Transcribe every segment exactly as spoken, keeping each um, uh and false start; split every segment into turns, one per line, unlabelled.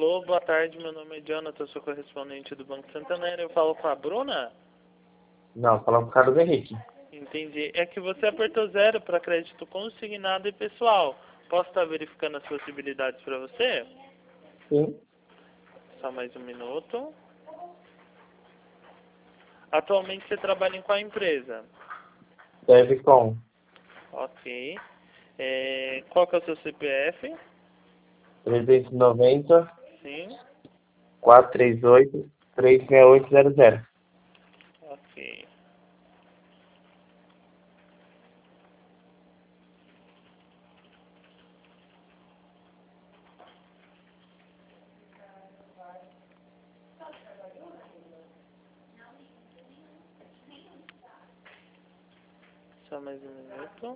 Alô, boa tarde, meu nome é Jonathan, eu sou correspondente do Banco Santander. Eu falo com a Bruna?
Não, fala com o Carlos Henrique.
Entendi. É que você apertou zero para crédito consignado e pessoal. Posso estar verificando as possibilidades para você?
Sim.
Só mais um minuto. Atualmente você trabalha em qual empresa?
Deve com
Ok. É, qual que é o seu C P F?
trezentos e noventa,
Sim.
quatrocentos e trinta e oito, trezentos e sessenta e oito zero zero.
Ok. Só mais um minuto.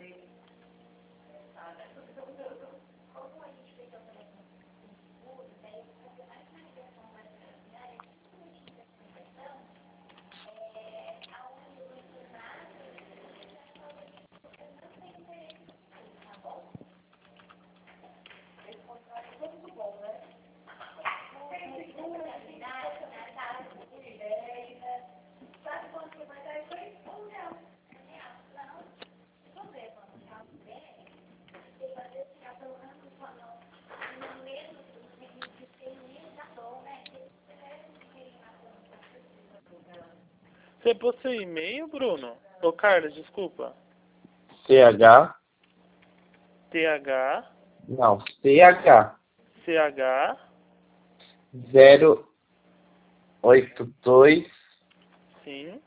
Você possui e-mail, Bruno? Ô, Carlos, desculpa.
C H.
T H
Não, C H.
C H
zero oito dois,
sim,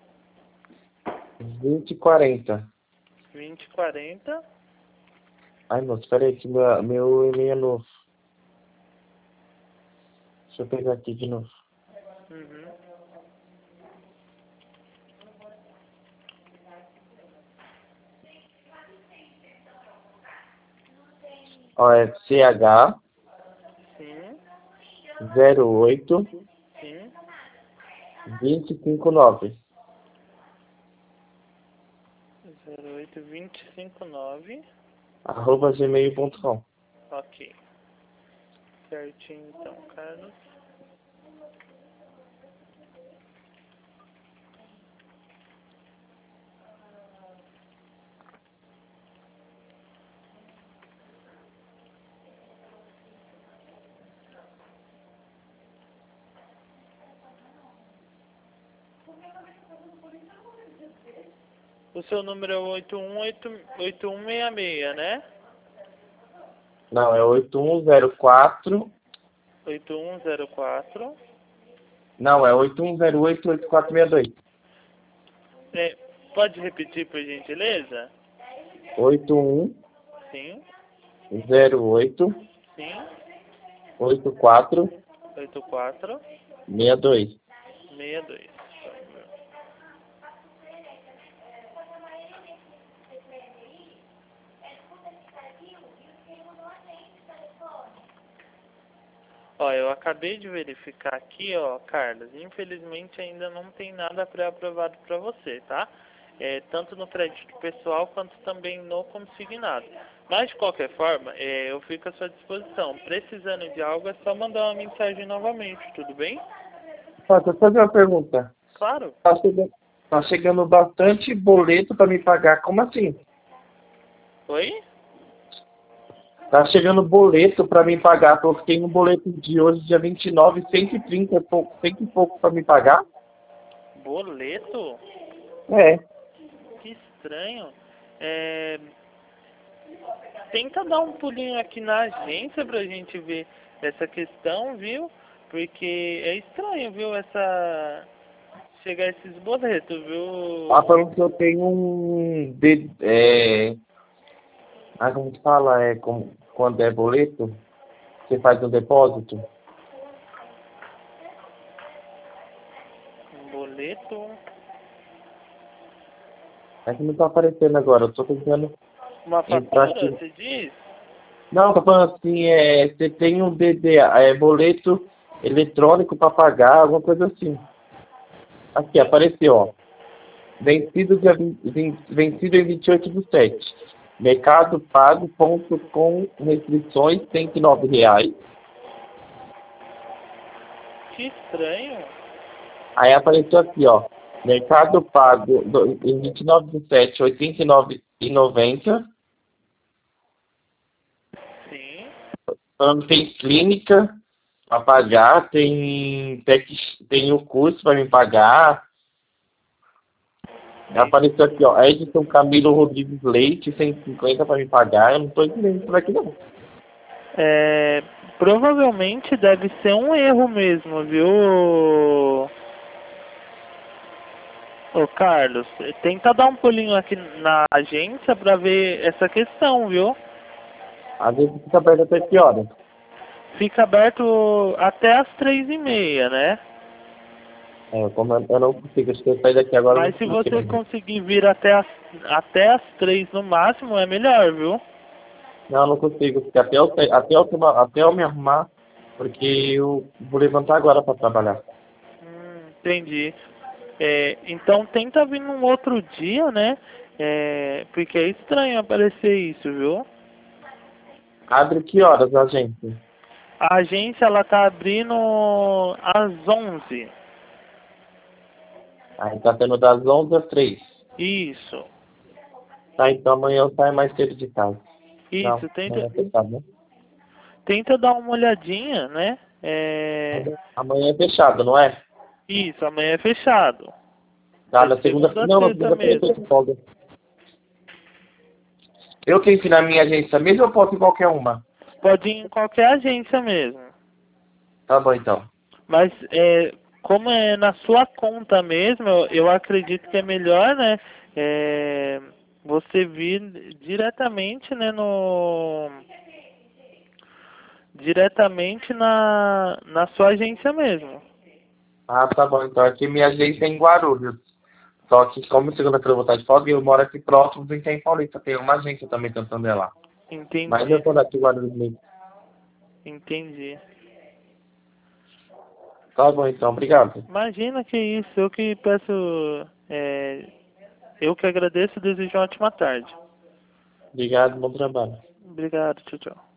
vinte e quarenta.
vinte e quarenta.
Ai, moço, espera aí que meu, meu e-mail é novo. Deixa eu pegar aqui de novo.
Uhum.
Ó, é C H
Sim,
zero oito,
sim.
vinte e cinco nove.
zero oito dois cinco nove.
Arroba gmail ponto com.
Ok. Certinho então, Carlos. O seu número é oito um oito oito um seis seis, né?
Não, é oito um zero quatro.
oito um zero quatro.
Não, é oito um zero oito, oito quatro seis dois.
É, pode repetir, por gentileza?
oito um
Sim,
zero oito,
sim.
oito quatro
oito quatro
seis dois.
seis dois. Ó, eu acabei de verificar aqui, ó, Carlos. Infelizmente ainda não tem nada pré-aprovado para você, tá? É, tanto no crédito pessoal quanto também no consignado. Mas de qualquer forma, é, eu fico à sua disposição. Precisando de algo, é só mandar uma mensagem novamente, tudo bem?
Ó, deixa eu fazer uma pergunta.
Claro.
Tá chegando, tá chegando bastante boleto para me pagar. Como assim?
Oi?
Tá chegando boleto para me pagar. Eu fiquei no boleto de hoje, dia vinte e nove, cento e trinta e pouco, cento e pouco para me pagar.
Boleto?
É.
Que estranho. É, tenta dar um pulinho aqui na agência pra gente ver essa questão, viu? Porque é estranho, viu, essa... chegar esses boletos,
Tá
viu?
falando que eu tenho um... De, é... Ah, como que fala? É, como, quando é boleto, você faz um depósito.
Um boleto...
É que não tá aparecendo agora. Eu tô tentando
Uma
entrar
fatura,
aqui.
você diz?
Não, tô falando assim, é, você tem um D D A, é boleto eletrônico para pagar, alguma coisa assim. Aqui, apareceu, ó. Vencido, dia vinte, vencido em vinte e oito do sete. Mercado Pago, ponto com restrições, cento e nove reais.
que estranho.
Aí apareceu aqui, ó. Mercado Pago, do- em vinte e nove do sete, oitenta e nove e noventa.
Sim.
Falando tem clínica para pagar, tem, tec, tem o curso para me pagar. Apareceu aqui, ó. Edson Camilo Rodrigues Leite, cento e cinquenta para me pagar. Eu não tô entendendo por aqui, não.
É, provavelmente deve ser um erro mesmo, viu? Ô Carlos, tenta dar um pulinho aqui na agência pra ver essa questão, viu?
Às vezes fica aberto até que horas?
Fica aberto até as três e meia, né?
É, como eu, eu não consigo, acho que eu sair daqui agora.
Mas
Eu
se
não
você
consigo.
conseguir vir até as, até as três no máximo, é melhor, viu?
Não, eu não consigo, porque até eu, sair- até eu, tomar- até eu me arrumar, porque eu vou levantar agora para trabalhar.
Hum, entendi. É, então tenta vir num outro dia, né? É, porque é estranho aparecer isso, viu?
Abre que horas a agência?
A agência ela tá abrindo às onze.
Aí tá sendo das onze às três.
Isso.
Tá, então amanhã eu saio mais cedo de casa. Não,
Isso, tenta,
amanhã é fechado, né?
tenta dar uma olhadinha, né? É,
Amanhã é fechado, não é?
isso, amanhã é fechado.
Tá,
É
na
de
segunda...
segunda a
Não, na
sexta
segunda-feira eu tô
mesmo.
de folga. Eu tenho que ir na minha agência mesmo ou eu posso ir em qualquer uma?
Pode ir em qualquer agência mesmo.
Tá bom, então.
Mas é, como é na sua conta mesmo, eu, eu acredito que é melhor, né? É, você vir diretamente, né, no diretamente na, na sua agência mesmo.
Ah, tá bom, então. Aqui minha agência é em Guarulhos. Só que como segunda-feira eu vou estar de folga, eu moro aqui próximo do Itaim Paulista. Tem uma agência também cantando lá. Mas eu
Entendi,
tô daqui em Guarulhos mesmo.
entendi.
Tá bom, então. Obrigado.
Imagina que isso, eu que peço, é, eu que agradeço e desejo uma ótima tarde.
Obrigado, bom trabalho.
Obrigado, tchau, tchau.